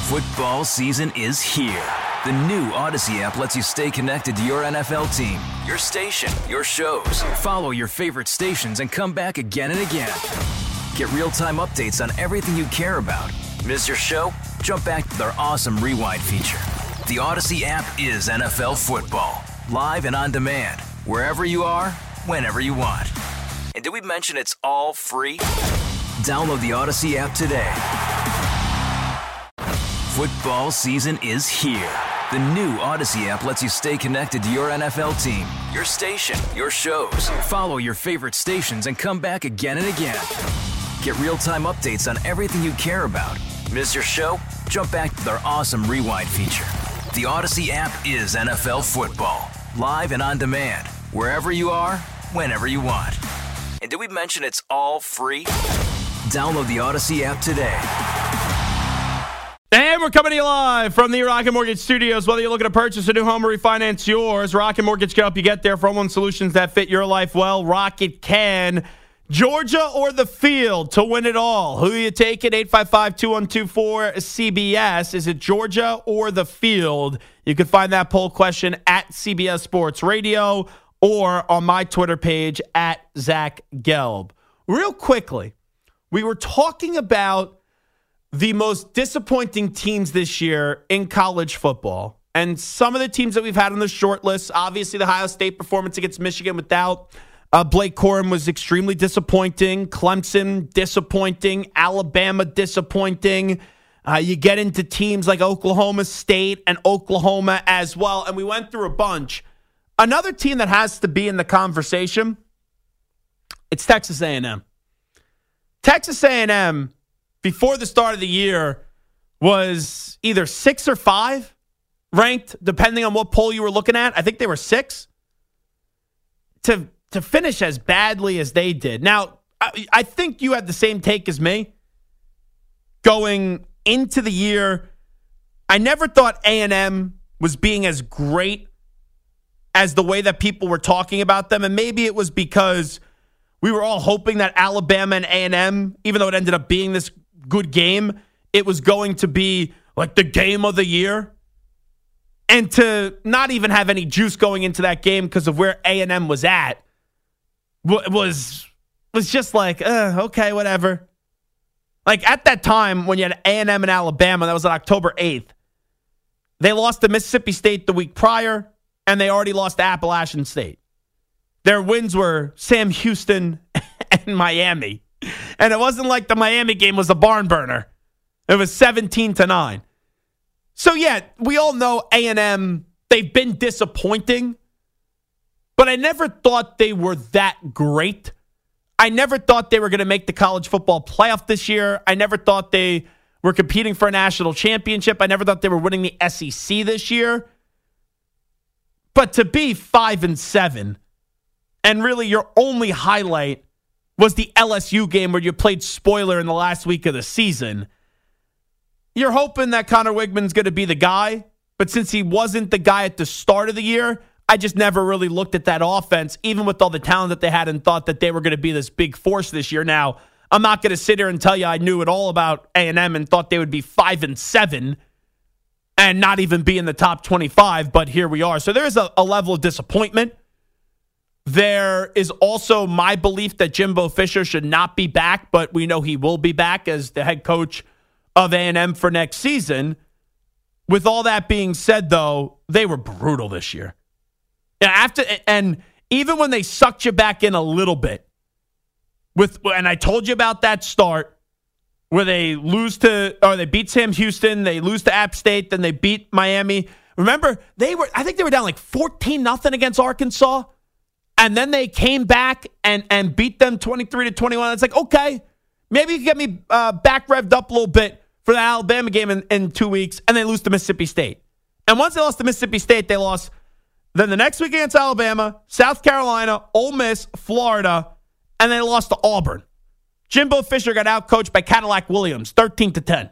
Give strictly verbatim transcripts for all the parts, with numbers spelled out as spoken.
Football season is here. The new Odyssey app lets you stay connected to your N F L team, your station, your shows. Follow your favorite stations and come back again and again. Get real-time updates on everything you care about. Miss your show? Jump back to their awesome Rewind feature. The Odyssey app is N F L football. Live and on demand. Wherever you are, whenever you want. And did we mention it's all free? Download the Odyssey app today. Football season is here. The new Odyssey app lets you stay connected to your N F L team, your station, your shows. Follow your favorite stations and come back again and again. Get real-time updates on everything you care about. Miss your show? Jump back to their awesome Rewind feature. The Odyssey app is N F L football. Live and on demand. Wherever you are, whenever you want. And did we mention it's all free? Download the Odyssey app today. And we're coming to you live from the Rocket Mortgage Studios. Whether you're looking to purchase a new home or refinance yours, Rocket Mortgage can help you get there for home loan solutions that fit your life well. Rocket can. Georgia or the field to win it all? Who are you taking? eight five five, two one two four, C B S. Is it Georgia or the field? You can find that poll question at C B S Sports Radio or on my Twitter page at Zach Gelb. Real quickly, we were talking about the most disappointing teams this year in college football. And some of the teams that we've had on the short list, obviously the Ohio State performance against Michigan without uh, Blake Corum was extremely disappointing. Clemson, disappointing. Alabama, disappointing. Uh, you get into teams like Oklahoma State and Oklahoma as well. And we went through a bunch. Another team that has to be in the conversation, it's Texas A and M. Texas A and M, before the start of the year, was either six or five ranked, depending on what poll you were looking at. I think they were six. To to finish as badly as they did. Now, I, I think you had the same take as me. Going into the year, I never thought A and M was being as great as the way that people were talking about them. And maybe it was because we were all hoping that Alabama and A and M, even though it ended up being this good game, it was going to be like the game of the year. And to not even have any juice going into that game because of where A and M was at was was just like, uh, okay, whatever. Like at that time when you had A and M and Alabama, that was on October eighth. They lost to Mississippi State the week prior, and they already lost to Appalachian State. Their wins were Sam Houston and Miami. And it wasn't like the Miami game was a barn burner. It was seventeen to nine. So, yeah, we all know A and M, they've been disappointing. But I never thought they were that great. I never thought they were going to make the college football playoff this year. I never thought they were competing for a national championship. I never thought they were winning the S E C this year. But to be five and seven, and really your only highlight was the L S U game where you played spoiler in the last week of the season. You're hoping that Connor Wigman's going to be the guy, but since he wasn't the guy at the start of the year, I just never really looked at that offense, even with all the talent that they had, and thought that they were going to be this big force this year. Now, I'm not going to sit here and tell you I knew it all about A and M and thought they would be five and seven and not even be in the top twenty-five, but here we are. So there is a, a level of disappointment. There is also my belief that Jimbo Fisher should not be back, but we know he will be back as the head coach of A and M for next season. With all that being said, though, they were brutal this year. And after, and even when they sucked you back in a little bit, with and I told you about that start where they lose to, or they beat Sam Houston, they lose to App State, then they beat Miami. Remember, they were, I think they were down like fourteen nothing against Arkansas. And then they came back and, and beat them twenty-three to twenty-one. It's like, okay, maybe you can get me uh, back revved up a little bit for the Alabama game in, in two weeks. And they lose to Mississippi State. And once they lost to Mississippi State, they lost then the next week against Alabama, South Carolina, Ole Miss, Florida, and they lost to Auburn. Jimbo Fisher got outcoached by Cadillac Williams, thirteen to ten.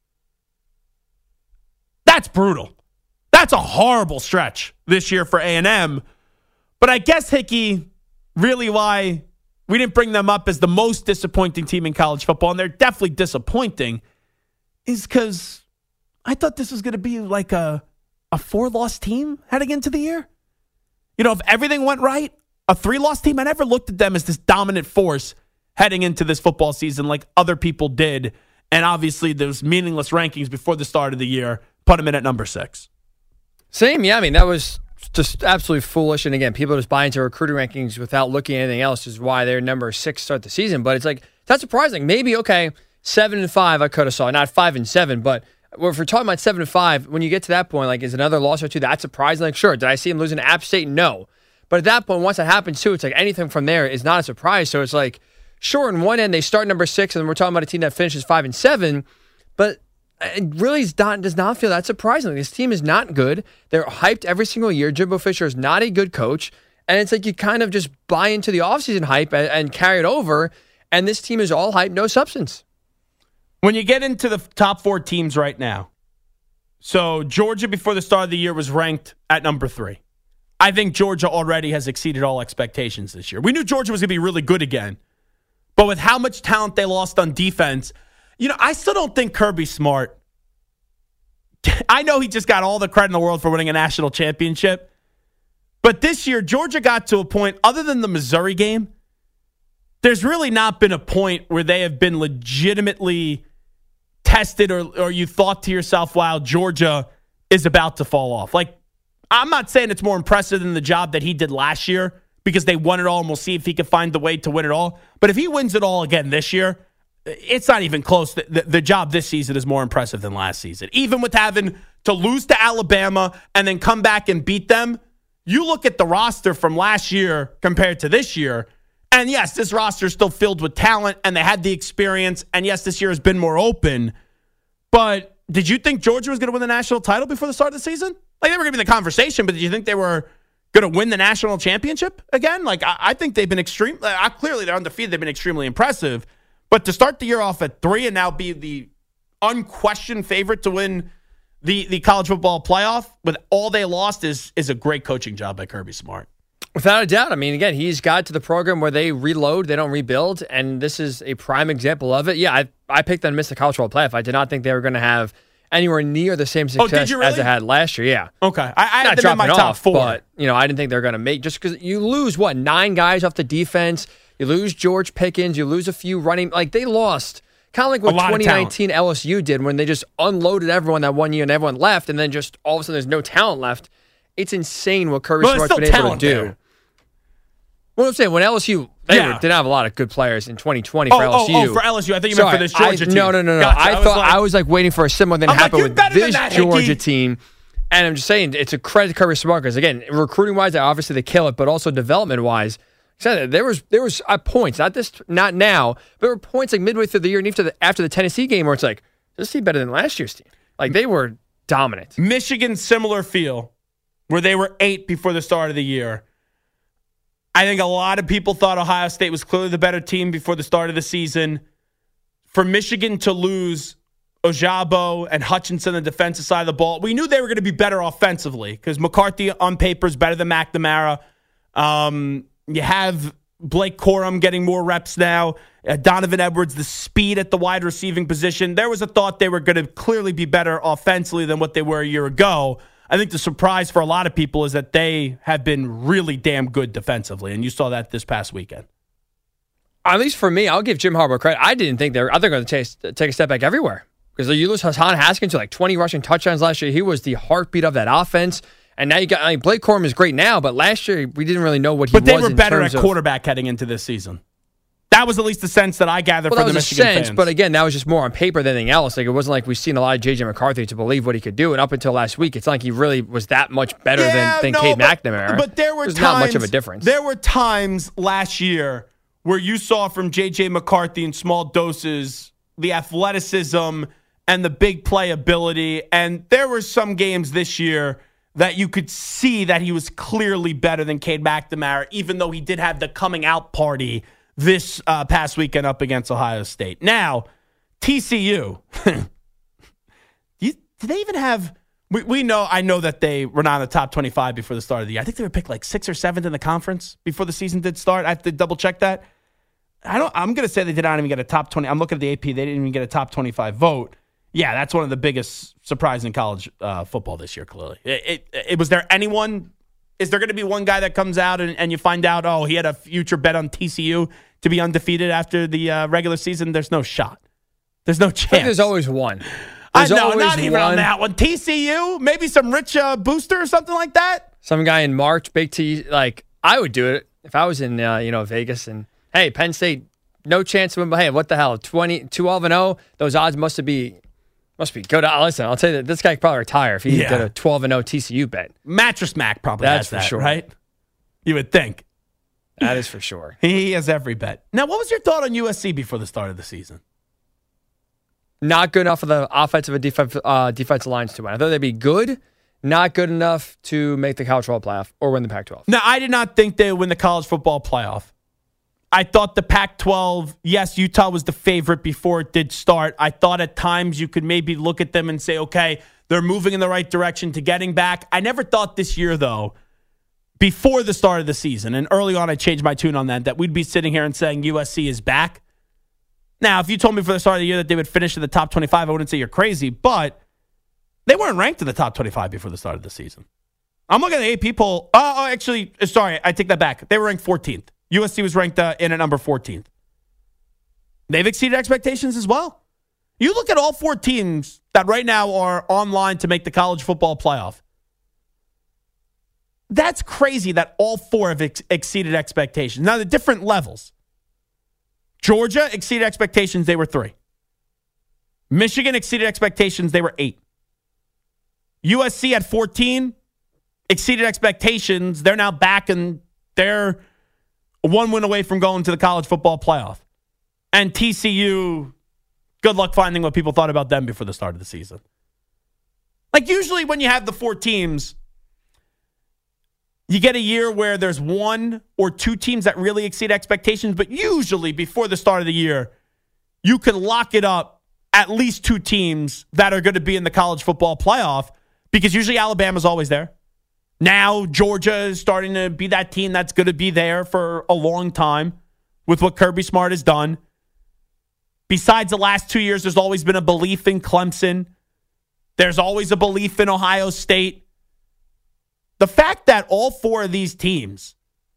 That's brutal. That's a horrible stretch this year for A and M. But I guess, Hickey, really why we didn't bring them up as the most disappointing team in college football, and they're definitely disappointing, is because I thought this was going to be like a, a four-loss team heading into the year. You know, if everything went right, a three-loss team, I never looked at them as this dominant force heading into this football season like other people did. And obviously, those meaningless rankings before the start of the year put them in at number six. Same, yeah. I mean, that was just absolutely foolish. And again, people just buy into recruiting rankings without looking at anything else is why they're number six to start the season. But it's like, that's surprising. Maybe, okay, seven and five I could have saw, not five and seven, but if we're talking about seven and five, when you get to that point, like, is another loss or two that surprising? Like, sure, did I see him losing to App State? No. But at that point, once that happens too, it's like anything from there is not a surprise. So it's like, sure, on one end, they start number six, and we're talking about a team that finishes five and seven, but it really is not, does not feel that surprising. This team is not good. They're hyped every single year. Jimbo Fisher is not a good coach, and it's like you kind of just buy into the offseason hype and, and carry it over, and this team is all hype, no substance. When you get into the top four teams right now, so Georgia before the start of the year was ranked at number three. I think Georgia already has exceeded all expectations this year. We knew Georgia was going to be really good again. But with how much talent they lost on defense, you know, I still don't think Kirby Smart, I know he just got all the credit in the world for winning a national championship. But this year, Georgia got to a point, other than the Missouri game, there's really not been a point where they have been legitimately tested or, or you thought to yourself, wow, Georgia is about to fall off. Like, I'm not saying it's more impressive than the job that he did last year because they won it all, and we'll see if he can find the way to win it all. But if he wins it all again this year, it's not even close. The, the, the job this season is more impressive than last season. Even with having to lose to Alabama and then come back and beat them, you look at the roster from last year compared to this year, and yes, this roster is still filled with talent, and they had the experience, and yes, this year has been more open. But did you think Georgia was going to win the national title before the start of the season? Like, they were going to be in the conversation, but did you think they were going to win the national championship again? Like, I, I think they've been extreme. Uh, clearly, they're undefeated. They've been extremely impressive. But to start the year off at three and now be the unquestioned favorite to win the, the college football playoff with all they lost is is a great coaching job by Kirby Smart. Without a doubt. I mean, again, he's got to the program where they reload, they don't rebuild, and this is a prime example of it. Yeah, I, I picked them to miss the college football playoff. I did not think they were going to have anywhere near the same success oh, really? as they had last year. Yeah. Okay. I, I had Not them in my top off, four. But, you know, I didn't think they were going to make, just because you lose, what, nine guys off the defense. You lose George Pickens. You lose a few running. Like, they lost. Kind of like what twenty nineteen L S U did when they just unloaded everyone that one year and everyone left, and then just all of a sudden there's no talent left. It's insane what Kirby well, Smart's been able to do. There. What I'm saying, when L S U, they yeah. were, didn't have a lot of good players in twenty twenty oh, for L S U. Oh, oh, for L S U. I think you Sorry, meant for this Georgia I, team. No, no, no, no. Gotcha. I, I thought like, I was like waiting for a similar thing to I'm happen like, with this that, Georgia Hickey. team. And I'm just saying, it's a credit to Kirby Smart because, again, recruiting-wise, obviously they kill it, but also development-wise, there was there was uh, points, not this, not now, but there were points like midway through the year and after the, after the Tennessee game where it's like, this team better than last year's team. Like, they were dominant. Michigan, similar feel, where they were eight before the start of the year. I think a lot of people thought Ohio State was clearly the better team before the start of the season. For Michigan to lose Ojabo and Hutchinson on the defensive side of the ball, we knew they were going to be better offensively because McCarthy on paper is better than McNamara. Um, you have Blake Corum getting more reps now. Uh, Donovan Edwards, the speed at the wide receiving position. There was a thought they were going to clearly be better offensively than what they were a year ago. I think the surprise for a lot of people is that they have been really damn good defensively, and you saw that this past weekend. At least for me, I'll give Jim Harbaugh credit. I didn't think they were, I think they're going to take, take a step back everywhere. Because you lose Hassan Haskins to like twenty rushing touchdowns last year. He was the heartbeat of that offense. And now you got, I mean, Blake Corum is great now, but last year we didn't really know what he but was. But they were better at of, quarterback heading into this season. That was at least the sense that I gathered well, from the Michigan sense, fans. But again, that was just more on paper than anything else. Like, it wasn't like we've seen a lot of J J McCarthy to believe what he could do. And up until last week, it's not like he really was that much better yeah, than, than no, Cade but, McNamara. But there were There's times, not much of a difference. There were times last year where you saw from J J McCarthy in small doses the athleticism and the big playability. And there were some games this year that you could see that he was clearly better than Cade McNamara, even though he did have the coming out party this uh, past weekend up against Ohio State. Now, T C U, you, do they even have, we, we know, I know that they were not in the top twenty-five before the start of the year. I think they were picked like sixth or seventh in the conference before the season did start. I have to double check that. I don't, I'm going to say they did not even get a top twenty. I'm looking at the A P. They didn't even get a top twenty-five vote. Yeah, that's one of the biggest surprise in college uh, football this year, clearly. It, it, it, was there anyone, is there going to be one guy that comes out and, and you find out, oh, he had a future bet on T C U to be undefeated after the uh, regular season? There's no shot. There's no chance. There's always one. I know, not even one. On that one. T C U, maybe some rich uh, booster or something like that. Some guy in March, Big T, like, I would do it if I was in, uh, you know, Vegas and, hey, Penn State, no chance to win, but hey, what the hell, twenty, twelve and oh, those odds must be, must be good. Listen, I'll tell you that this guy could probably retire if he yeah. did a twelve and oh T C U bet. Mattress Mac probably That's has that, for sure. right? You would think. That is for sure. He has every bet. Now, what was your thought on U S C before the start of the season? Not good enough for the offensive and defensive, uh, defensive lines to win. I thought they'd be good, not good enough to make the college football playoff or win the Pac twelve. No, I did not think they would win the college football playoff. I thought the Pac twelve, yes, Utah was the favorite before it did start. I thought at times you could maybe look at them and say, okay, they're moving in the right direction to getting back. I never thought this year, though, before the start of the season, and early on I changed my tune on that, that we'd be sitting here and saying U S C is back. Now, if you told me for the start of the year that they would finish in the top twenty-five, I wouldn't say you're crazy, but they weren't ranked in the top twenty-five before the start of the season. I'm looking at the A P poll. Oh, oh actually, sorry, I take that back. They were ranked fourteenth. U S C was ranked uh, in at number fourteenth. They've exceeded expectations as well. You look at all four teams that right now are online to make the college football playoff. That's crazy that all four have ex- exceeded expectations. Now, the different levels. Georgia exceeded expectations. They were three. Michigan exceeded expectations. They were eight. U S C at fourteen exceeded expectations. They're now back and they're one win away from going to the college football playoff. And T C U, good luck finding what people thought about them before the start of the season. Like usually when you have the four teams, you get a year where there's one or two teams that really exceed expectations, but usually before the start of the year, you can lock it up at least two teams that are going to be in the college football playoff because usually Alabama's always there. Now Georgia is starting to be that team that's going to be there for a long time with what Kirby Smart has done. Besides the last two years, there's always been a belief in Clemson. There's always a belief in Ohio State. The fact that all four of these teams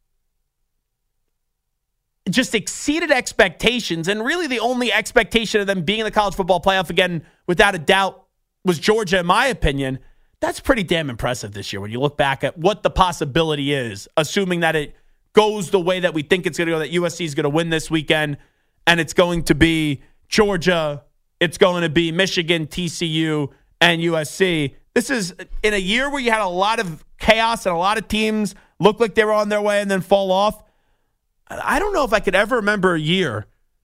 just exceeded expectations, and really the only expectation of them being in the college football playoff again, without a doubt, was Georgia, in my opinion. That's pretty damn impressive this year when you look back at what the possibility is, assuming that it goes the way that we think it's going to go, that U S C is going to win this weekend, and it's going to be Georgia, it's going to be Michigan, T C U, and U S C. This is in a year where you had a lot of chaos and a lot of teams look like they were on their way and then fall off. I don't know if I could ever remember a year,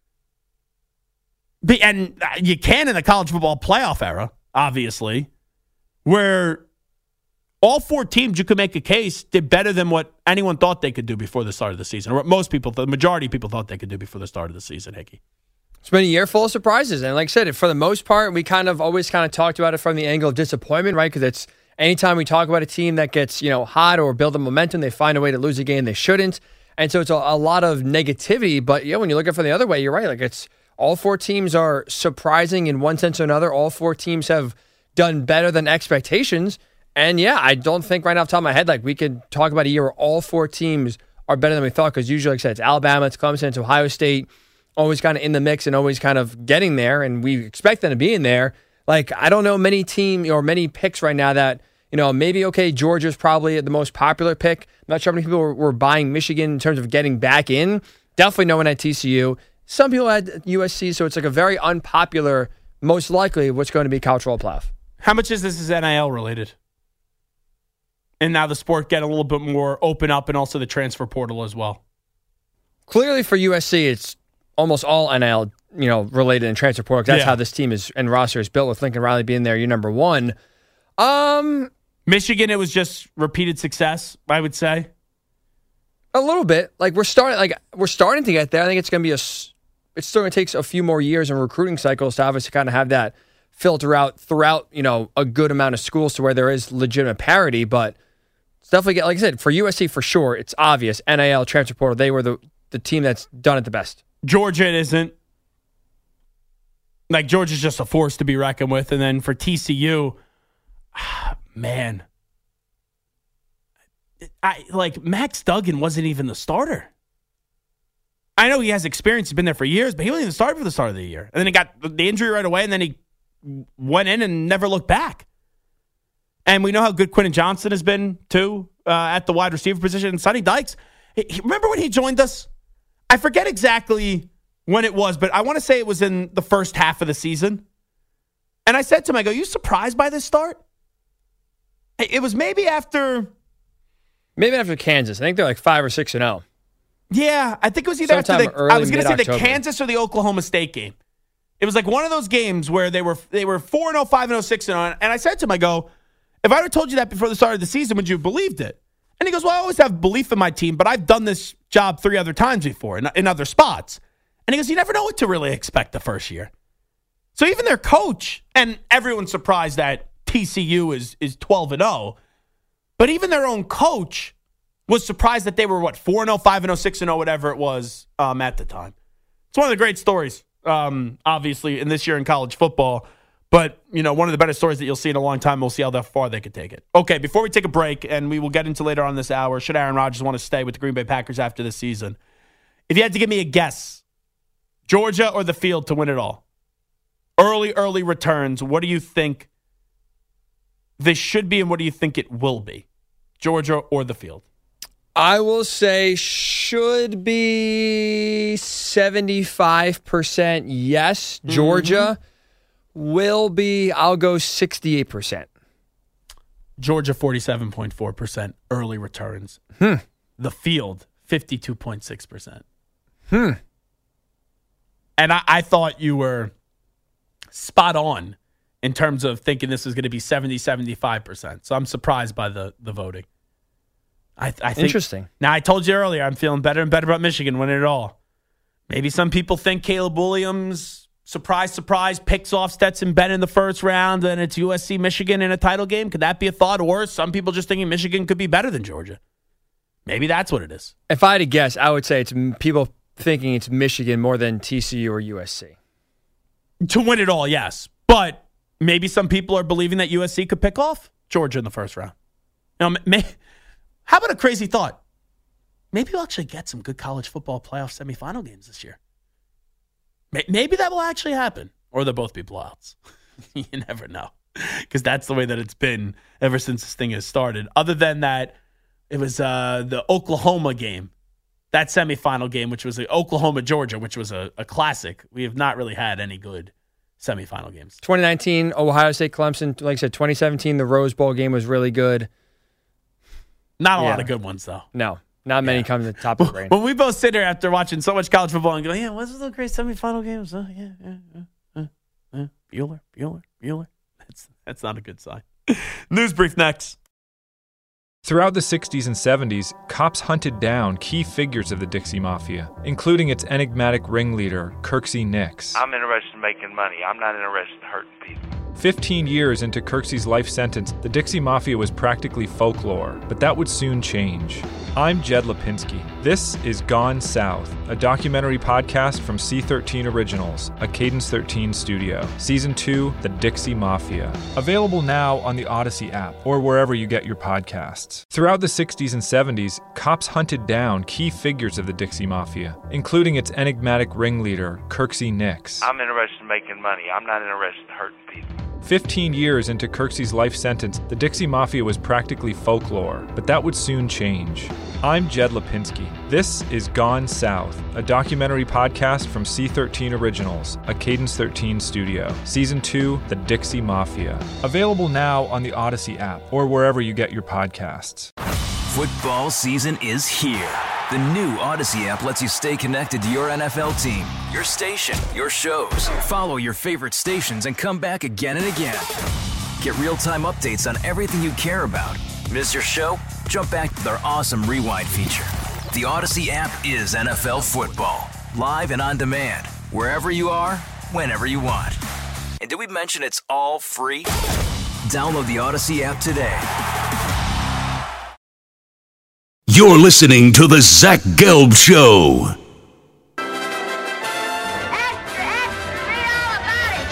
and you can in the college football playoff era, obviously, where all four teams, you could make a case, did better than what anyone thought they could do before the start of the season, or what most people, the majority of people thought they could do before the start of the season, Hickey. It's been a year full of surprises. And like I said, for the most part, we kind of always kind of talked about it from the angle of disappointment, right? Because it's anytime we talk about a team that gets, you know, hot or build a momentum, they find a way to lose a game they shouldn't. And so it's a, a lot of negativity. But yeah, when you look at it from the other way, you're right. Like it's all four teams are surprising in one sense or another. All four teams have done better than expectations. And yeah, I don't think right off the top of my head, like we could talk about a year where all four teams are better than we thought. Because usually, like I said, it's Alabama, it's Clemson, it's Ohio State, always kind of in the mix and always kind of getting there, and we expect them to be in there. Like, I don't know many team or many picks right now that, you know, maybe, okay, Georgia's probably the most popular pick. I'm not sure how many people were, were buying Michigan in terms of getting back in. Definitely no one at T C U. Some people had U S C, so it's like a very unpopular, most likely, what's going to be college football playoff. How much is this is N I L related? And now the sport get a little bit more open up, and also the transfer portal as well. Clearly for U S C, it's almost all N I L, you know, related and transfer portal. That's yeah. how this team is and roster is built, with Lincoln Riley being there, you're number one. Um, Michigan, it was just repeated success, I would say. A little bit. Like we're starting, like we're starting to get there. I think it's going to be a. It's still going to take a few more years in recruiting cycles to obviously kind of have that filter out throughout, you know, a good amount of schools to where there is legitimate parity. But it's definitely, like I said, for U S C for sure, it's obvious. N I L, transfer portal, they were the the team that's done it the best. Georgia, it isn't. Like, Georgia's just a force to be reckoned with. And then for T C U, man, I like Max Duggan wasn't even the starter. I know he has experience. He's been there for years, but he wasn't even started for the start of the year. And then he got the injury right away, and then he went in and never looked back. And we know how good Quentin Johnson has been, too, uh, at the wide receiver position. And Sonny Dykes, he, remember when he joined us? I forget exactly when it was, but I want to say it was in the first half of the season. And I said to him, I go, you surprised by this start? It was maybe after... Maybe after Kansas. I think they're like five or six and oh. Yeah, I think it was either Sometime after the... I was going to say the mid-October. Kansas or the Oklahoma State game. It was like one of those games where they were they were four and oh, five and oh, six and oh. And I said to him, I go, if I would have told you that before the start of the season, would you have believed it? And he goes, well, I always have belief in my team, but I've done this job three other times before in, in other spots. And he goes, you never know what to really expect the first year. So even their coach, and everyone's surprised that T C U is is twelve and oh, but even their own coach was surprised that they were, what, four and oh, five and oh, six and oh, whatever it was um, at the time. It's one of the great stories, um, obviously, in this year in college football. But, you know, one of the better stories that you'll see in a long time. We'll see how far they could take it. Okay, before we take a break, and we will get into later on this hour, should Aaron Rodgers want to stay with the Green Bay Packers after this season? If you had to give me a guess, Georgia or the field to win it all? Early, early returns, what do you think this should be and what do you think it will be? Georgia or the field? I will say should be seventy-five percent yes. Georgia mm-hmm. will be, I'll go sixty-eight percent. Georgia, forty-seven point four percent early returns. Hmm. The field, fifty-two point six percent. Hmm. And I, I thought you were spot on in terms of thinking this was going to be seventy, seventy-five percent. So I'm surprised by the, the voting. I, I think, Interesting. Now, I told you earlier, I'm feeling better and better about Michigan winning it all. Maybe some people think Caleb Williams, surprise, surprise, picks off Stetson Bennett in the first round, and it's U S C Michigan in a title game. Could that be a thought? Or some people just thinking Michigan could be better than Georgia. Maybe that's what it is. If I had to guess, I would say it's people thinking it's Michigan more than T C U or U S C. To win it all, yes. But maybe some people are believing that U S C could pick off Georgia in the first round. Now, may, how about a crazy thought? Maybe we'll actually get some good college football playoff semifinal games this year. Maybe that will actually happen. Or they'll both be blowouts. You never know. Because that's the way that it's been ever since this thing has started. Other than that, it was uh, the Oklahoma game. That semifinal game, which was the Oklahoma-Georgia, which was a, a classic. We have not really had any good semifinal games. twenty nineteen, Ohio State, Clemson. Like I said, twenty seventeen, the Rose Bowl game was really good. Not a yeah. lot of good ones, though. No, not many yeah. come to the top of the brain. When we both sit here after watching so much college football and go, yeah, what's the great semifinal games? Oh, yeah, yeah, yeah, uh, uh, Bueller, Bueller, Bueller. That's, that's not a good sign. News brief next. Throughout the sixties and seventies, cops hunted down key figures of the Dixie Mafia, including its enigmatic ringleader, Kirksey Nix. I'm interested in making money. I'm not interested in hurting people. Fifteen years into Kirksey's life sentence, the Dixie Mafia was practically folklore, but that would soon change. I'm Jed Lipinski. This is Gone South, a documentary podcast from C thirteen Originals, a Cadence thirteen studio. Season two, The Dixie Mafia. Available now on the Odyssey app or wherever you get your podcasts. Throughout the sixties and seventies, cops hunted down key figures of the Dixie Mafia, including its enigmatic ringleader, Kirksey Nix. I'm interested in making money. I'm not interested in hurting people. Fifteen years into Kirksey's life sentence, the Dixie Mafia was practically folklore, but that would soon change. I'm Jed Lipinski. This is Gone South, a documentary podcast from C thirteen Originals, a Cadence thirteen studio. Season two, The Dixie Mafia. Available now on the Odyssey app or wherever you get your podcasts. Football season is here. The new Odyssey app lets you stay connected to your N F L team, your station, your shows. Follow your favorite stations and come back again and again. Get real-time updates on everything you care about. Miss your show? Jump back to their awesome rewind feature. The Odyssey app is N F L football, live and on demand, wherever you are, whenever you want. And did we mention it's all free? Download the Odyssey app today. You're listening to The Zach Gelb Show. Extra, extra, read all about it.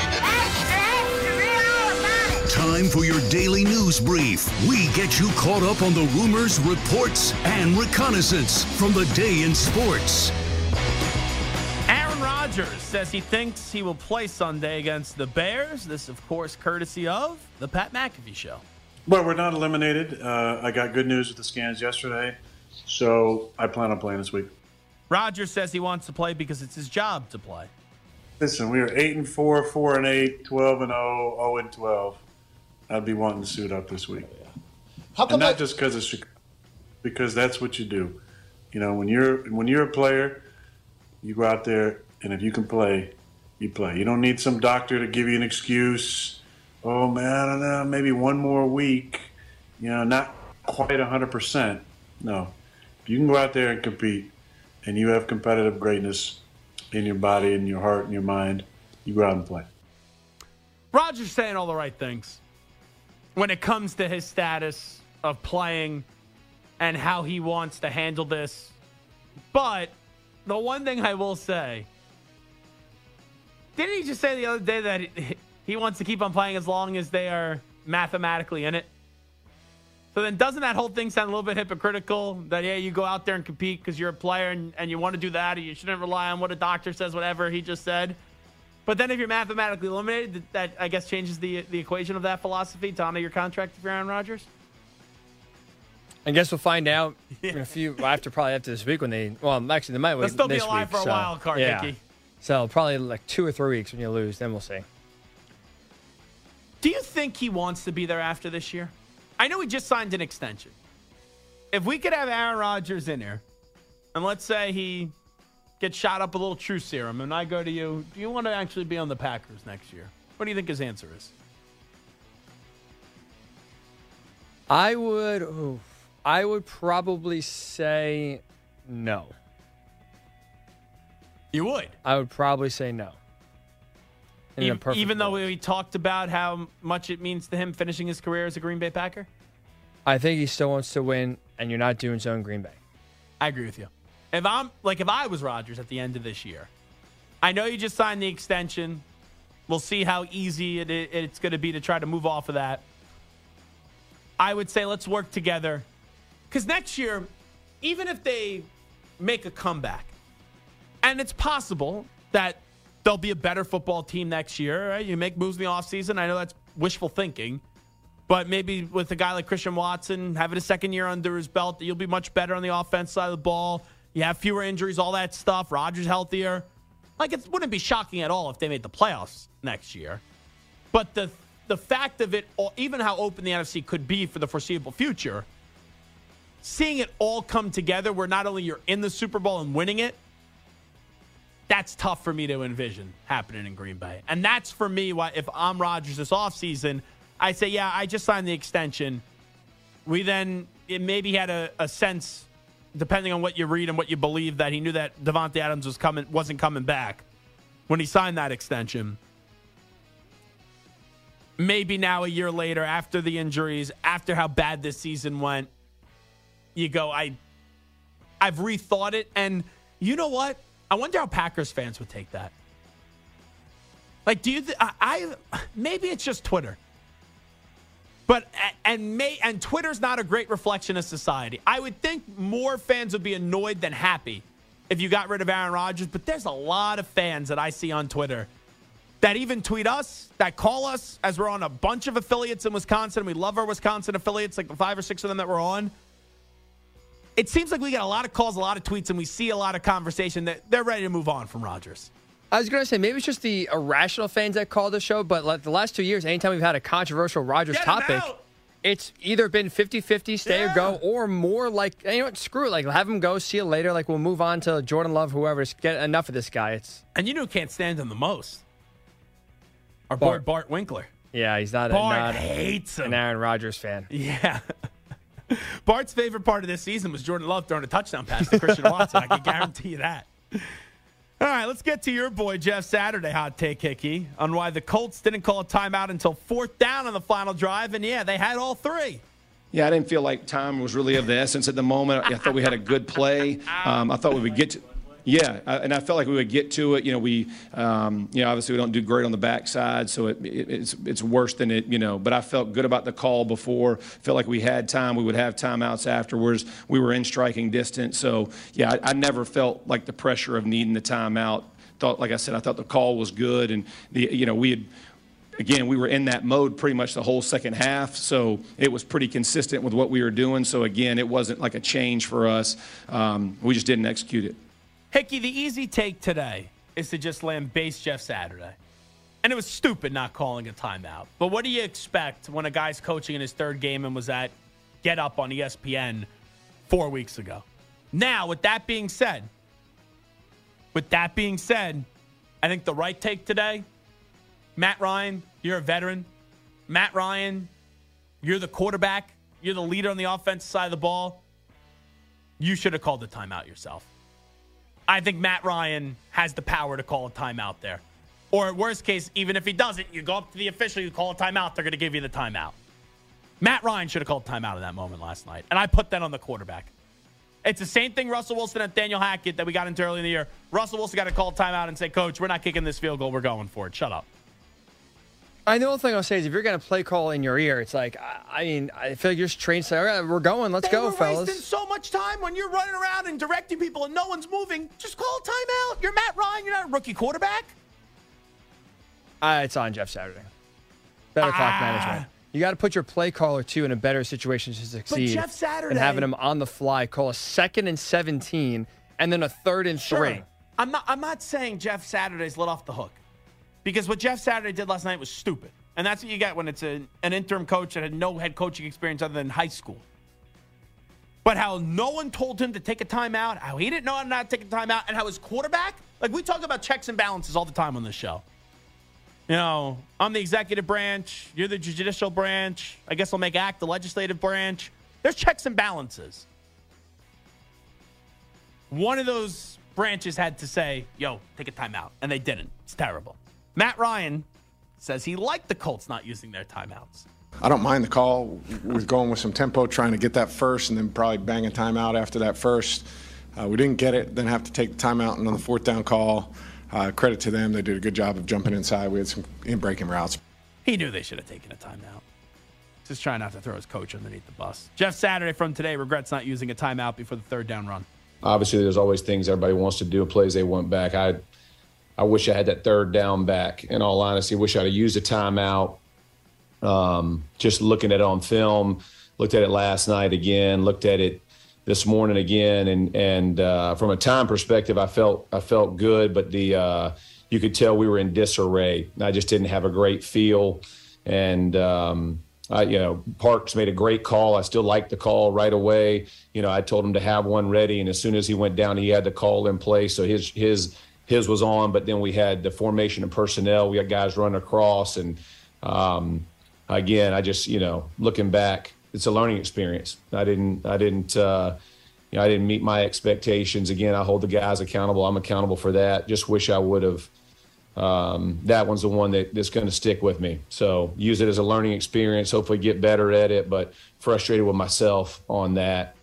for your daily news brief. We get you caught up on the rumors, reports, and reconnaissance from the day in sports. Aaron Rodgers says he thinks he will play Sunday against the Bears. This, of course, courtesy of the Pat McAfee Show. Well, we're not eliminated. Uh, I got good news with the scans yesterday, so I plan on playing this week. Rodgers says he wants to play because it's his job to play. Listen, we are eight and four, four and eight, twelve and zero, zero and twelve. I'd be wanting to suit up this week. How come and not that- just because it's because that's what you do. You know, when you're when you're a player, you go out there, and if you can play, you play. You don't need some doctor to give you an excuse. Oh man, I don't know, maybe one more week. You know, not quite one hundred percent. No, you can go out there and compete, and you have competitive greatness in your body, in your heart, in your mind. You go out and play. Rodgers saying all the right things when it comes to his status of playing and how he wants to handle this. But the one thing I will say, didn't he just say the other day that he, he wants to keep on playing as long as they are mathematically in it? So then doesn't that whole thing sound a little bit hypocritical? That, yeah, you go out there and compete because you're a player and, and you want to do that, or you shouldn't rely on what a doctor says, whatever he just said. But then if you're mathematically eliminated, that, I guess, changes the the equation of that philosophy to honor your contract if you're Aaron Rodgers? I guess we'll find out Yeah. in a few, after probably after this week when they, well, actually, they might wait They'll still be this alive week, for a so, wild card, yeah. Nicky. So probably like two or three weeks when you lose, then we'll see. Do you think he wants to be there after this year? I know he just signed an extension. If we could have Aaron Rodgers in here, and let's say he gets shot up a little true serum, and I go to you, do you want to actually be on the Packers next year? What do you think his answer is? I would, oof, I would probably say no. You would? I would probably say no. In a Even, perfect even though world. we talked about how much it means to him finishing his career as a Green Bay Packer? I think he still wants to win, and you're not doing so in Green Bay. I agree with you. If I'm like if I was Rodgers at the end of this year, I know you just signed the extension. We'll see how easy it, it's going to be to try to move off of that. I would say let's work together. Because next year, even if they make a comeback, and it's possible that they'll be a better football team next year, right? You make moves in the offseason. I know that's wishful thinking. But maybe with a guy like Christian Watson, having a second year under his belt, you'll be much better on the offense side of the ball. You have fewer injuries, all that stuff. Rodgers healthier. Like, it wouldn't be shocking at all if they made the playoffs next year. But the the fact of it, even how open the N F C could be for the foreseeable future, seeing it all come together where not only you're in the Super Bowl and winning it, that's tough for me to envision happening in Green Bay. And that's for me why if I'm Rodgers this offseason, I say, yeah, I just signed the extension. We then it maybe had a, a sense, depending on what you read and what you believe, that he knew that Davante Adams was coming, wasn't coming back when he signed that extension. Maybe now a year later, after the injuries, after how bad this season went, you go, I, I've rethought it. And you know what? I wonder how Packers fans would take that. Like, do you? Th- I, I maybe it's just Twitter. But and may and Twitter's not a great reflection of society. I would think more fans would be annoyed than happy if you got rid of Aaron Rodgers. But there's a lot of fans that I see on Twitter that even tweet us, that call us, as we're on a bunch of affiliates in Wisconsin. We love our Wisconsin affiliates, like the five or six of them that we're on. It seems like we get a lot of calls, a lot of tweets, and we see a lot of conversation that they're ready to move on from Rodgers. I was going to say, maybe it's just the irrational fans that call the show, but like the last two years, anytime we've had a controversial Rodgers Get him topic, out! it's either been fifty-fifty, stay Yeah. or go, or more like, you know what, screw it. Like, have him go, see you later. Like, we'll move on to Jordan Love, whoever. Just get enough of this guy. It's And you know who can't stand him the most? Our boy Bart. Bart Winkler. Yeah, he's not, a, Bart not hates him. an Aaron Rodgers fan. Yeah. Bart's favorite part of this season was Jordan Love throwing a touchdown pass to Christian Watson. I can guarantee you that. All right, let's get to your boy Jeff Saturday hot take, Hickey, on why the Colts didn't call a timeout until fourth down on the final drive. And, yeah, they had all three. Yeah, I didn't feel like time was really of the essence at the moment. I thought we had a good play. Um, I thought we would get to Yeah, I, and I felt like we would get to it. You know, we, um, you know, obviously we don't do great on the backside, so it, it, it's it's worse than it, you know. But I felt good about the call before. Felt like we had time. We would have timeouts afterwards. We were in striking distance. So, yeah, I, I never felt like the pressure of needing the timeout. Thought, like I said, I thought the call was good, and the, you know, we had. Again, we were in that mode pretty much the whole second half, so it was pretty consistent with what we were doing. So, again, it wasn't like a change for us. Um, we just didn't execute it. Hickey, the easy take today is to just lambaste Jeff Saturday. And it was stupid not calling a timeout. But what do you expect when a guy's coaching in his third game and was at Get Up on E S P N four weeks ago? Now, with that being said, with that being said, I think the right take today, Matt Ryan, you're a veteran. Matt Ryan, you're the quarterback. You're the leader on the offensive side of the ball. You should have called the timeout yourself. I think Matt Ryan has the power to call a timeout there. Or worst case, even if he doesn't, you go up to the official, you call a timeout, they're going to give you the timeout. Matt Ryan should have called timeout in that moment last night. And I put that on the quarterback. It's the same thing Russell Wilson and Daniel Hackett that we got into early in the year. Russell Wilson got to call a timeout and say, Coach, we're not kicking this field goal. We're going for it. Shut up. I know the thing I'll say is if you're going to play call in your ear, it's like, I, I mean, I feel like you're just trained to say, all right, we're going. Let's they go, were fellas. wasting so much time when you're running around and directing people and no one's moving. Just call a timeout. You're Matt Ryan. You're not a rookie quarterback. Uh, it's on Jeff Saturday. Better clock ah. management. You got to put your play caller, too, in a better situation to succeed. But Jeff Saturday. And having him on the fly call a second and seventeen and then a third and sure. three. I'm not, I'm not saying Jeff Saturday's let off the hook. Because what Jeff Saturday did last night was stupid. And that's what you get when it's a, an interim coach that had no head coaching experience other than high school. But how no one told him to take a timeout, how he didn't know how to not take a timeout, and how his quarterback, like we talk about checks and balances all the time on this show. You know, I'm the executive branch, you're the judicial branch, I guess I'll make ACT the legislative branch. There's checks and balances. One of those branches had to say, yo, take a timeout, and they didn't. It's terrible. Matt Ryan says he liked the Colts not using their timeouts. I don't mind the call with going with some tempo, trying to get that first, and then probably bang a timeout after that first. Uh, we didn't get it, then have to take the timeout, and on the fourth down call, uh, credit to them. They did a good job of jumping inside. We had some in-breaking routes. He knew they should have taken a timeout. Just trying not to throw his coach underneath the bus. Jeff Saturday from today regrets not using a timeout before the third down run. Obviously, there's always things everybody wants to do, plays they want back. I I wish I had that third down back. In all honesty, wish I'd have used a timeout. Um, just looking at it on film, looked at it last night again, looked at it this morning again, and and uh, from a time perspective, I felt I felt good, but the uh, you could tell we were in disarray. I just didn't have a great feel, and um, I, you know, Parks made a great call. I still liked the call right away. You know, I told him to have one ready, and as soon as he went down, he had the call in place. So his his. His was on, but then we had the formation and personnel. We had guys running across. And, um, again, I just, you know, looking back, it's a learning experience. I didn't, I didn't, uh, you know, I didn't meet my expectations. Again, I hold the guys accountable. I'm accountable for that. Just wish I would have. Um, that one's the one that, that's going to stick with me. So use it as a learning experience, hopefully get better at it, but frustrated with myself on that.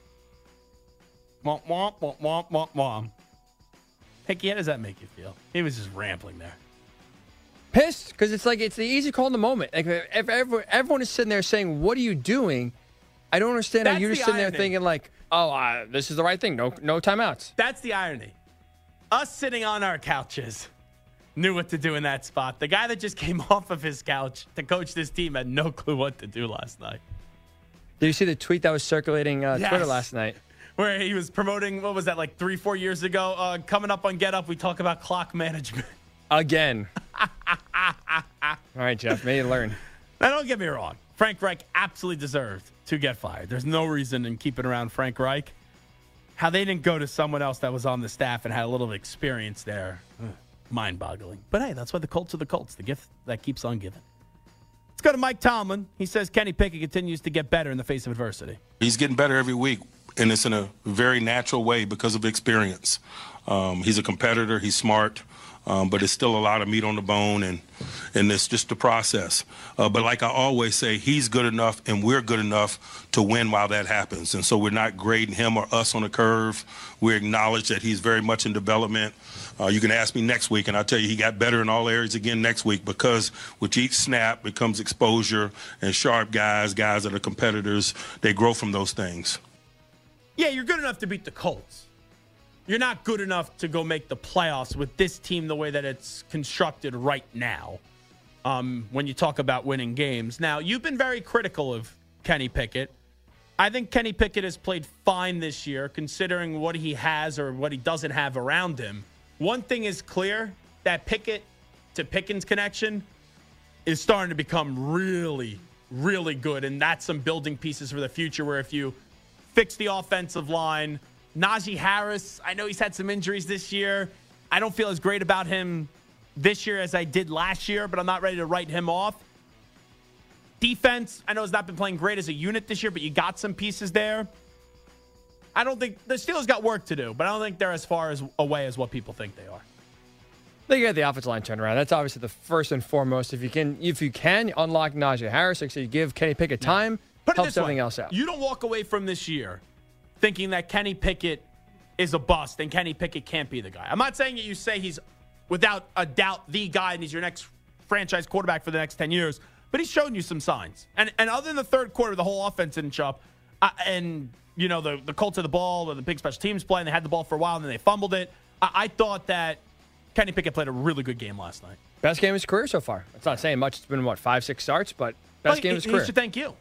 Womp, womp, womp, womp, womp, womp. Hickey, how does that make you feel? He was just rambling there. Pissed, because it's like it's the easy call in the moment. Like if everyone, everyone is sitting there saying, "What are you doing?" I don't understand That's how you're the just sitting irony. there thinking like, "Oh, uh, this is the right thing. No, no timeouts." That's the irony. Us sitting on our couches knew what to do in that spot. The guy that just came off of his couch to coach this team had no clue what to do last night. Did you see the tweet that was circulating uh, Yes. Twitter last night? Where he was promoting, what was that, like three, four years ago? Uh, coming up on Get Up, we talk about clock management. Again. All right, Jeff, may you learn. Now, don't get me wrong. Frank Reich absolutely deserved to get fired. There's no reason in keeping around Frank Reich. How they didn't go to someone else that was on the staff and had a little experience there, ugh, mind-boggling. But hey, that's why the Colts are the Colts, the gift that keeps on giving. Let's go to Mike Tomlin. He says Kenny Pickett continues to get better in the face of adversity. He's getting better every week, and it's in a very natural way because of experience. Um, he's a competitor. He's smart. um, but it's still a lot of meat on the bone, and and it's just the process. Uh, but like I always say, he's good enough and we're good enough to win while that happens. And so we're not grading him or us on a curve. We acknowledge that he's very much in development. Uh, you can ask me next week, and I'll tell you he got better in all areas again next week, because with each snap becomes exposure, and sharp guys, guys that are competitors, they grow from those things. Yeah, you're good enough to beat the Colts. You're not good enough to go make the playoffs with this team the way that it's constructed right now. Um, when you talk about winning games. Now, you've been very critical of Kenny Pickett. I think Kenny Pickett has played fine this year, considering what he has or what he doesn't have around him. One thing is clear, that Pickett to Pickens connection is starting to become really, really good, and that's some building pieces for the future, where if you fix the offensive line, Najee Harris, I know he's had some injuries this year. I don't feel as great about him this year as I did last year, but I'm not ready to write him off. Defense, I know has not been playing great as a unit this year, but you got some pieces there. I don't think the Steelers got work to do, but I don't think they're as far as away as what people think they are. They get the offensive line turnaround. That's obviously the first and foremost. If you can, if you can unlock Najee Harris, like so you give Kenny Pickett time, Put it helps this way. everything else out. You don't walk away from this year thinking that Kenny Pickett is a bust and Kenny Pickett can't be the guy. I'm not saying that you say he's without a doubt the guy and he's your next franchise quarterback for the next ten years, but he's shown you some signs. And and other than the third quarter, the whole offense didn't show up. Uh, and, you know, the, the Colts had the ball, or the big special teams play, and they had the ball for a while, and then they fumbled it. I, I thought that Kenny Pickett played a really good game last night. Best game of his career so far. It's not saying much. It's been, what, five, six starts, but best well, game he, of his career. He should thank you.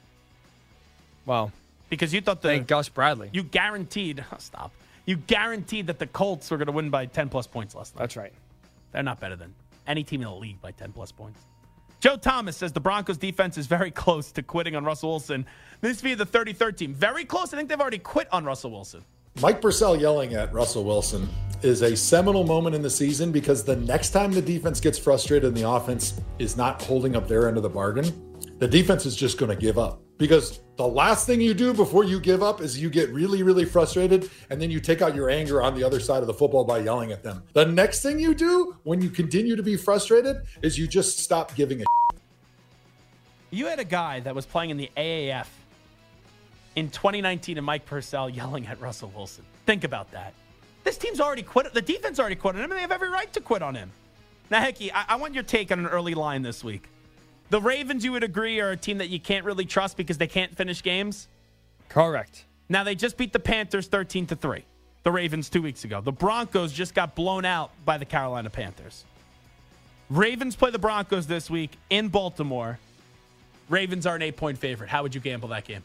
Well, because you thought the thank Gus Bradley. You guaranteed. Oh, stop. You guaranteed that the Colts were going to win by ten plus points last night. That's right. They're not better than any team in the league by ten plus points. Joe Thomas says the Broncos defense is very close to quitting on Russell Wilson. This via the thirty-third team. Very close. I think they've already quit on Russell Wilson. Mike Purcell yelling at Russell Wilson is a seminal moment in the season, because the next time the defense gets frustrated and the offense is not holding up their end of the bargain, the defense is just going to give up. Because the last thing you do before you give up is you get really, really frustrated, and then you take out your anger on the other side of the football by yelling at them. The next thing you do when you continue to be frustrated is you just stop giving a shit. You had a guy that was playing in the A A F in twenty nineteen and Mike Purcell yelling at Russell Wilson. Think about that. This team's already quit. The defense already quit on him, and they have every right to quit on him. Now, Hickey, I, I want your take on an early line this week. The Ravens, you would agree, are a team that you can't really trust because they can't finish games? Correct. Now, they just beat the Panthers thirteen to three. The Ravens two weeks ago. The Broncos just got blown out by the Carolina Panthers. Ravens play the Broncos this week in Baltimore. Ravens are an eight-point favorite. How would you gamble that game?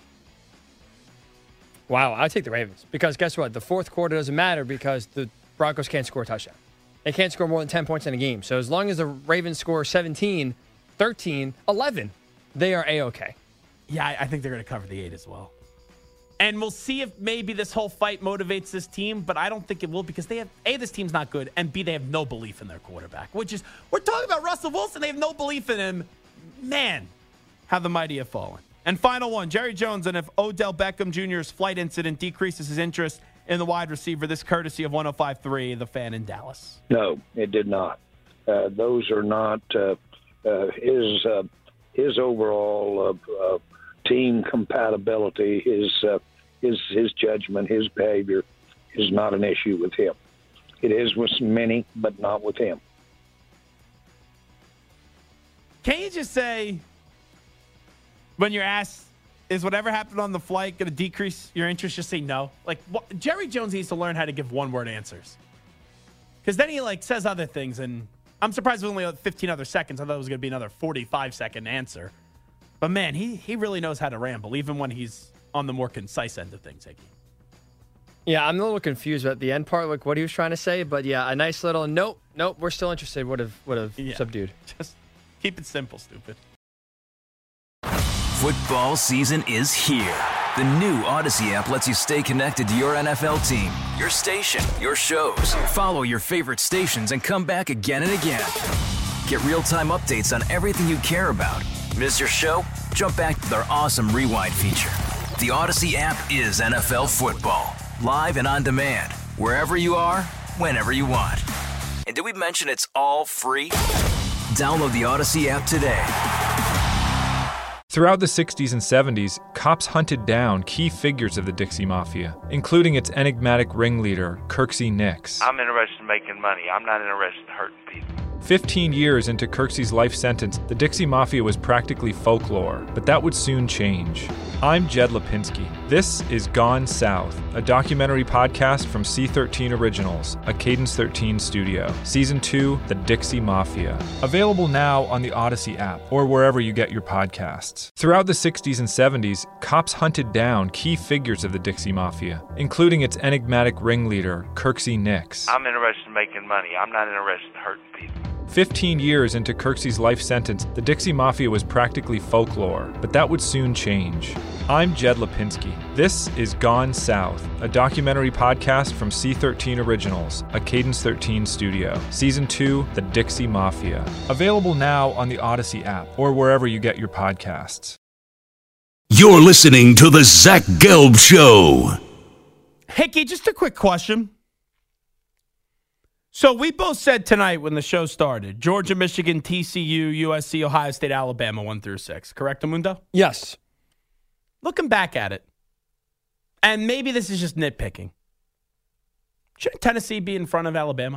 Wow, I'd take the Ravens. Because guess what? The fourth quarter doesn't matter because the Broncos can't score a touchdown. They can't score more than ten points in a game. So as long as the Ravens score seventeen, thirteen, eleven, they are A-okay. Yeah, I think they're going to cover the eight as well. And we'll see if maybe this whole fight motivates this team, but I don't think it will, because they have, A, this team's not good, and B, they have no belief in their quarterback, which is, we're talking about Russell Wilson. They have no belief in him. Man, how the mighty have fallen. And final one, Jerry Jones, and if Odell Beckham Junior's flight incident decreases his interest in the wide receiver, this courtesy of one oh five point three, The Fan in Dallas. No, it did not. Uh, those are not uh, uh, his uh, his overall uh, uh, team compatibility, his uh, his his judgment, his behavior is not an issue with him. It is with many, but not with him. Can't you just say, when you're asked, is whatever happened on the flight going to decrease your interest, just say no? Like, what, Jerry Jones needs to learn how to give one-word answers. Because then he, like, says other things, and I'm surprised it was only fifteen other seconds. I thought it was going to be another forty-five second answer. But, man, he, he really knows how to ramble, even when he's on the more concise end of things, Hickey. Yeah, I'm a little confused about the end part, like what he was trying to say. But, yeah, a nice little, nope, nope, we're still interested would have would have yeah. subdued. Just keep it simple, stupid. Football season is here. The new Odyssey app lets you stay connected to your N F L team, your station, your shows. Follow your favorite stations and come back again and again. Get real-time updates on everything you care about. Miss your show? Jump back to their awesome Rewind feature. The Odyssey app is N F L football. Live and on demand. Wherever you are, whenever you want. And did we mention it's all free? Download the Odyssey app today. Throughout the sixties and seventies, cops hunted down key figures of the Dixie Mafia, including its enigmatic ringleader, Kirksey Nix. I'm interested in making money. I'm not interested in hurting people. Fifteen years into Kirksey's life sentence, the Dixie Mafia was practically folklore, but that would soon change. I'm Jed Lipinski. This is Gone South, a documentary podcast from C thirteen Originals, a Cadence thirteen studio. Season two, The Dixie Mafia. Available now on the Odyssey app or wherever you get your podcasts. Throughout the sixties and seventies, cops hunted down key figures of the Dixie Mafia, including its enigmatic ringleader, Kirksey Nix. I'm interested in making money. I'm not interested in hurting people. Fifteen years into Kirksey's life sentence, the Dixie Mafia was practically folklore, but that would soon change. I'm Jed Lipinski. This is Gone South, a documentary podcast from C thirteen Originals, a Cadence thirteen studio. Season two, The Dixie Mafia. Available now on the Odyssey app or wherever you get your podcasts. You're listening to The Zach Gelb Show. Hickey, just a quick question. So we both said tonight when the show started, Georgia, Michigan, T C U, U S C, Ohio State, Alabama, one through six. Correct, Amundo? Yes. Looking back at it, and maybe this is just nitpicking, shouldn't Tennessee be in front of Alabama?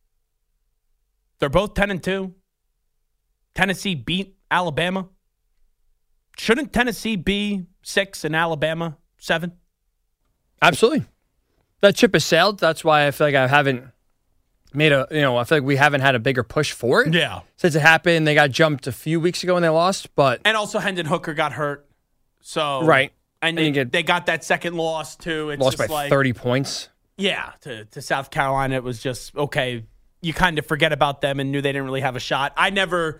They're both ten and two. Tennessee beat Alabama. Shouldn't Tennessee be six and Alabama seven? Absolutely. That ship has sailed. That's why I feel like I haven't made a, you know, I feel like we haven't had a bigger push for it. Yeah. Since it happened, they got jumped a few weeks ago when they lost, but. And also Hendon Hooker got hurt. So. Right. And, and they, get, they got that second loss, too. It's lost just by like, thirty points. Yeah. To, to South Carolina, it was just, okay, you kind of forget about them and knew they didn't really have a shot. I never.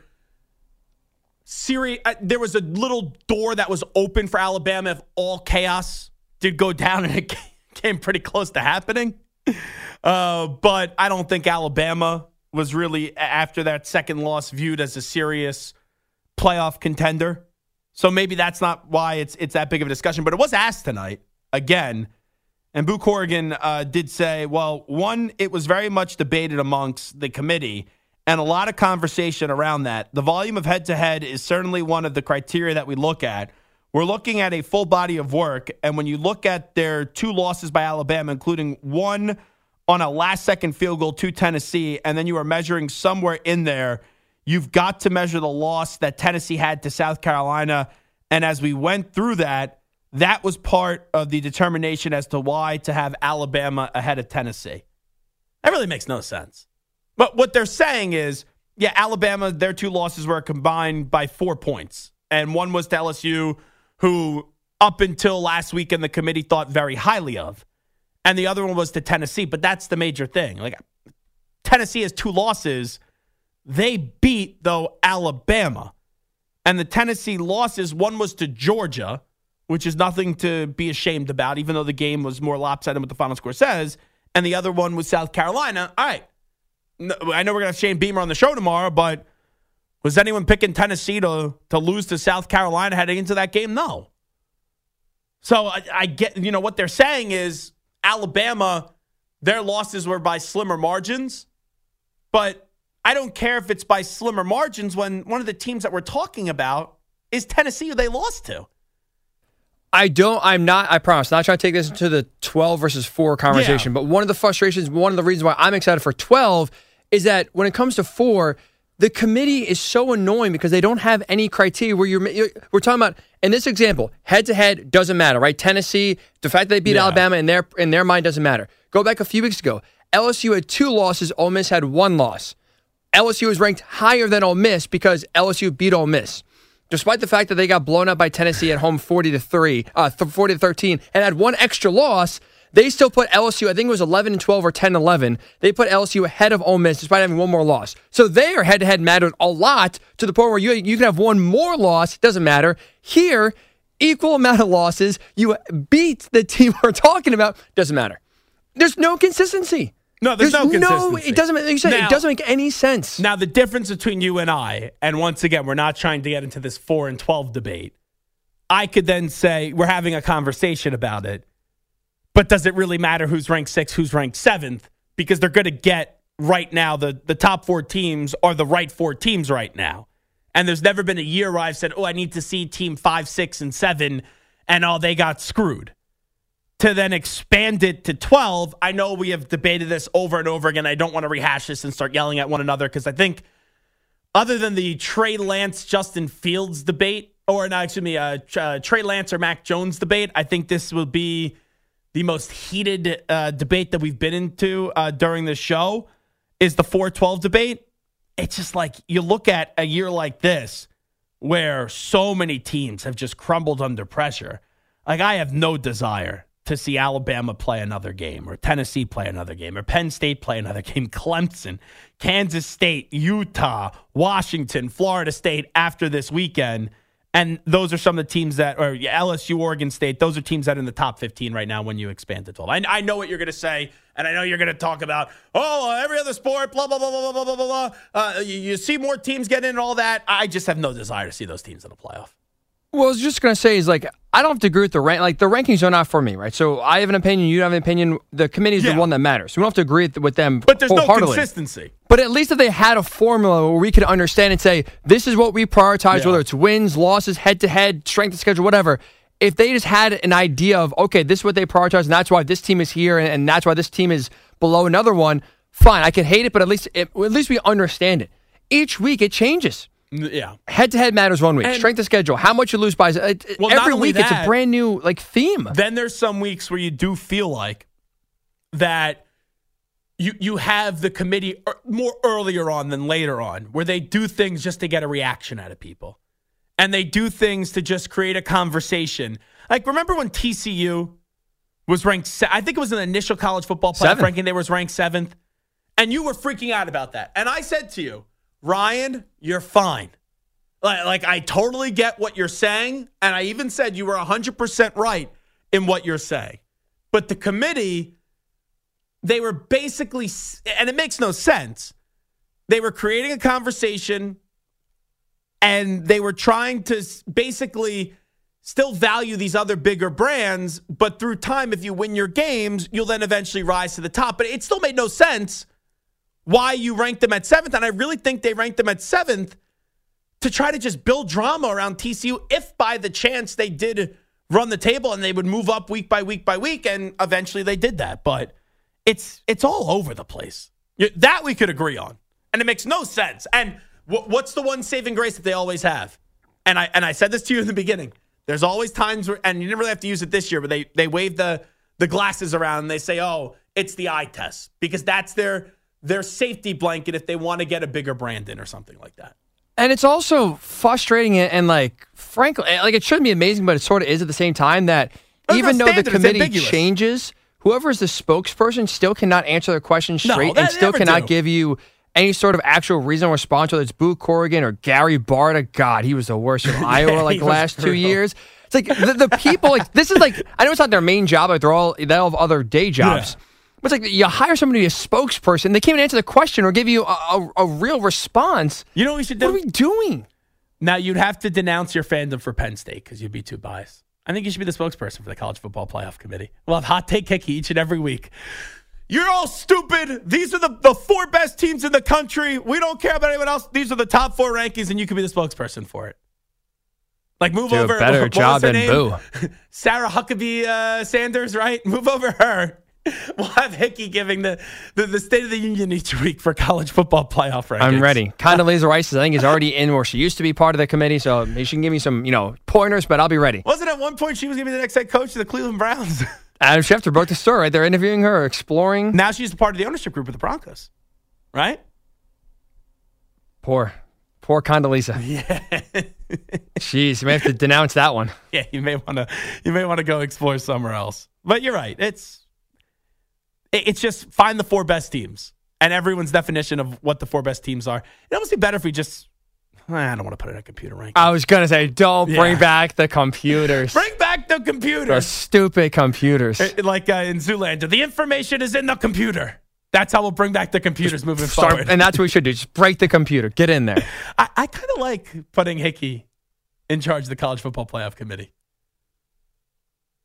Siri, uh, there was a little door that was open for Alabama if all chaos did go down, and it came pretty close to happening. Uh, but I don't think Alabama was really, after that second loss, viewed as a serious playoff contender. So maybe that's not why it's it's that big of a discussion. But it was asked tonight, again, and Boo Corrigan uh, did say, well, one, it was very much debated amongst the committee and a lot of conversation around that. The volume of head-to-head is certainly one of the criteria that we look at. We're looking at a full body of work, and when you look at their two losses by Alabama, including one on a last-second field goal to Tennessee, and then you are measuring somewhere in there, you've got to measure the loss that Tennessee had to South Carolina. And as we went through that, that was part of the determination as to why to have Alabama ahead of Tennessee. That really makes no sense. But what they're saying is, yeah, Alabama, their two losses were combined by four points. And one was to L S U, who up until last weekend the committee thought very highly of. And the other one was to Tennessee. But that's the major thing. Like, Tennessee has two losses. They beat, though, Alabama. And the Tennessee losses, one was to Georgia, which is nothing to be ashamed about, even though the game was more lopsided than what the final score says. And the other one was South Carolina. All right. I know we're going to have Shane Beamer on the show tomorrow, but was anyone picking Tennessee to, to lose to South Carolina heading into that game? No. So I, I get, you know, what they're saying is Alabama, their losses were by slimmer margins, but I don't care if it's by slimmer margins when one of the teams that we're talking about is Tennessee, who they lost to. I don't, I'm not, I promise, not trying to take this into the twelve versus four conversation, yeah. But one of the frustrations, one of the reasons why I'm excited for twelve is that when it comes to four, the committee is so annoying because they don't have any criteria where you're, you're we're talking about, in this example, head-to-head doesn't matter, right? Tennessee, the fact that they beat yeah. Alabama in their, in their mind doesn't matter. Go back a few weeks ago. L S U had two losses, Ole Miss had one loss. L S U was ranked higher than Ole Miss because L S U beat Ole Miss. Despite the fact that they got blown up by Tennessee at home forty to three, uh, forty to thirteen, and had one extra loss, they still put L S U, I think it was eleven and twelve or ten and eleven. They put L S U ahead of Ole Miss despite having one more loss. So their head-to-head mattered a lot to the point where you, you can have one more loss, it doesn't matter. Here, equal amount of losses, you beat the team we're talking about, doesn't matter. There's no consistency. No, there's, there's no consistency. No, it doesn't, like you said, now, it doesn't make any sense. Now, the difference between you and I, and once again, we're not trying to get into this four and twelve debate. I could then say, we're having a conversation about it, but does it really matter who's ranked sixth, who's ranked seventh? Because they're going to get right now, the, the top four teams are the right four teams right now. And there's never been a year where I've said, oh, I need to see team five, six, and seven, and oh, they got screwed. To then expand it to twelve, I know we have debated this over and over again. I don't want to rehash this and start yelling at one another because I think other than the Trey Lance, Justin Fields debate, or no, excuse me, uh, uh, Trey Lance or Mac Jones debate, I think this will be the most heated uh, debate that we've been into uh, during this show is the four twelve debate. It's just like you look at a year like this where so many teams have just crumbled under pressure. Like, I have no desire to see Alabama play another game or Tennessee play another game or Penn State play another game, Clemson, Kansas State, Utah, Washington, Florida State after this weekend. And those are some of the teams that, or L S U, Oregon State, those are teams that are in the top fifteen right now when you expand to twelve. I, I know what you're going to say, and I know you're going to talk about, oh, every other sport, blah, blah, blah, blah, blah, blah, blah, blah. Uh, you, you see more teams get in and all that. I just have no desire to see those teams in the playoff. Well, I was just going to say is, like, I don't have to agree with the rank. Like, the rankings are not for me, right? So I have an opinion, you have an opinion. The committee is yeah. the one that matters. We don't have to agree with them But there's no wholeheartedly. consistency. But at least if they had a formula where we could understand and say, this is what we prioritize, yeah. whether it's wins, losses, head-to-head, strength of schedule, whatever. If they just had an idea of, okay, this is what they prioritize, and that's why this team is here, and, and that's why this team is below another one, fine. I can hate it, but at least it, at least we understand it. Each week, it changes. Yeah. Head-to-head matters one week. And strength of schedule, how much you lose by. It, well, every week, that, it's a brand new like theme. Then there's some weeks where you do feel like that you you have the committee more earlier on than later on, where they do things just to get a reaction out of people. And they do things to just create a conversation. Like, remember when T C U was ranked, se- I think it was an initial college football playoff ranking, they was ranked seventh. And you were freaking out about that. And I said to you, Ryan, you're fine. Like, like, I totally get what you're saying, and I even said you were one hundred percent right in what you're saying. But the committee, they were basically, and it makes no sense, they were creating a conversation, and they were trying to basically still value these other bigger brands, but through time, if you win your games, you'll then eventually rise to the top. But it still made no sense why you ranked them at seventh, and I really think they ranked them at seventh to try to just build drama around T C U if by the chance they did run the table and they would move up week by week by week, and eventually they did that. But it's it's all over the place. That we could agree on, and it makes no sense. And w- what's the one saving grace that they always have? And I and I said this to you in the beginning. There's always times where, and you didn't really have to use it this year, but they they wave the the glasses around and they say, oh, it's the eye test, because that's their their safety blanket if they want to get a bigger brand in or something like that. And it's also frustrating and, and like, frankly, like, it shouldn't be amazing, but it sort of is at the same time that There's even no though the committee changes, whoever is the spokesperson still cannot answer the question straight no, and still cannot do. give you any sort of actual reasonable response, whether it's Boo Corrigan or Gary Barta. God, he was the worst in Iowa like the last two years. It's like the, the people, like, this is like, I know it's not their main job, like they're all, they all have other day jobs. Yeah. But it's like you hire somebody to be a spokesperson, they can't even answer the question or give you a, a, a real response. You know what we should do? What are we doing? Now, you'd have to denounce your fandom for Penn State because you'd be too biased. I think you should be the spokesperson for the College Football Playoff Committee. We'll have Hot Take Hickey each and every week. You're all stupid. These are the, the four best teams in the country. We don't care about anyone else. These are the top four rankings, and you can be the spokesperson for it. Like, move do over. a better job than Boo. Sarah Huckabee uh, Sanders, right? Move over her. We'll have Hickey giving the, the, the State of the Union each week for college football playoff rankings. I'm ready. Condoleezza Rice, I think, is already in where she used to be part of the committee, so she can give me some, you know, pointers, but I'll be ready. Wasn't at one point she was going to be the next head coach of the Cleveland Browns? Adam Schefter broke the story, right? They're interviewing her, exploring. Now she's part of the ownership group of the Broncos, right? Poor, poor Condoleezza. Yeah. Jeez, you may have to denounce that one. Yeah, you may want to. You may want to go explore somewhere else. But you're right. It's. It's just find the four best teams and everyone's definition of what the four best teams are. It'd almost be better if we just, I don't want to put it in a computer ranking. I was going to say, don't yeah. bring back the computers. Bring back the computers. The stupid computers. Like uh, in Zoolander, the information is in the computer. That's how we'll bring back the computers just moving start, forward. And that's what we should do. Just break the computer. Get in there. I, I kind of like putting Hickey in charge of the College Football Playoff Committee.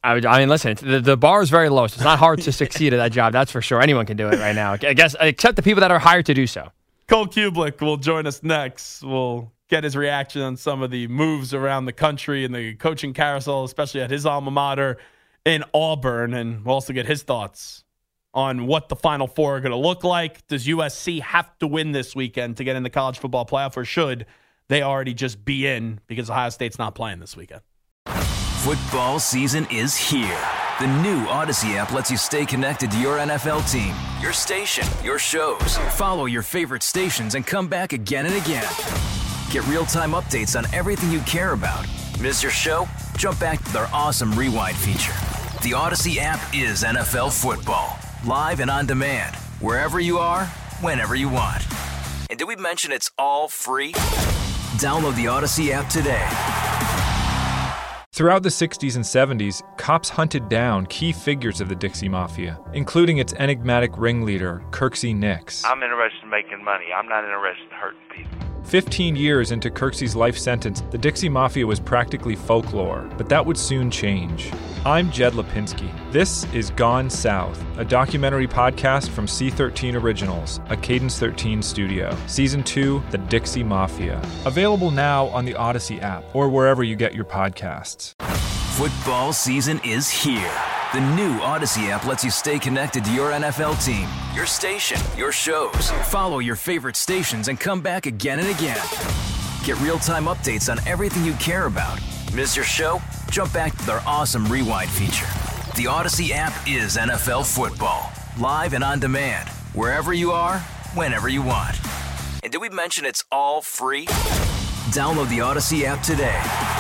I, would, I mean, listen, it's, the, the bar is very low, so it's not hard to succeed at that job. That's for sure. Anyone can do it right now. I guess, except the people that are hired to do so. Cole Kublik will join us next. We'll get his reaction on some of the moves around the country and the coaching carousel, especially at his alma mater in Auburn. And we'll also get his thoughts on what the Final Four are going to look like. Does U S C have to win this weekend to get in the college football playoff, or should they already just be in because Ohio State's not playing this weekend? Football season is here. The new Odyssey app lets you stay connected to your N F L team, your station, your shows. Follow your favorite stations and come back again and again. Get real-time updates on everything you care about. Miss your show? Jump back to their awesome Rewind feature. The Odyssey app is N F L football, live and on demand, wherever you are, whenever you want. And did we mention it's all free? Download the Odyssey app today. Throughout the sixties and seventies, cops hunted down key figures of the Dixie Mafia, including its enigmatic ringleader, Kirksey Nix. I'm interested in making money. I'm not interested in hurting people. Fifteen years into Kirksey's life sentence, the Dixie Mafia was practically folklore, but that would soon change. I'm Jed Lipinski. This is Gone South, a documentary podcast from C thirteen Originals, a Cadence thirteen studio. Season two, The Dixie Mafia. Available now on the Odyssey app or wherever you get your podcasts. Football season is here. The new Odyssey app lets you stay connected to your N F L team, your station, your shows. Follow your favorite stations and come back again and again. Get real-time updates on everything you care about. Miss your show? Jump back to their awesome Rewind feature. The Odyssey app is N F L football, live and on demand, wherever you are, whenever you want. And did we mention it's all free? Download the Odyssey app today.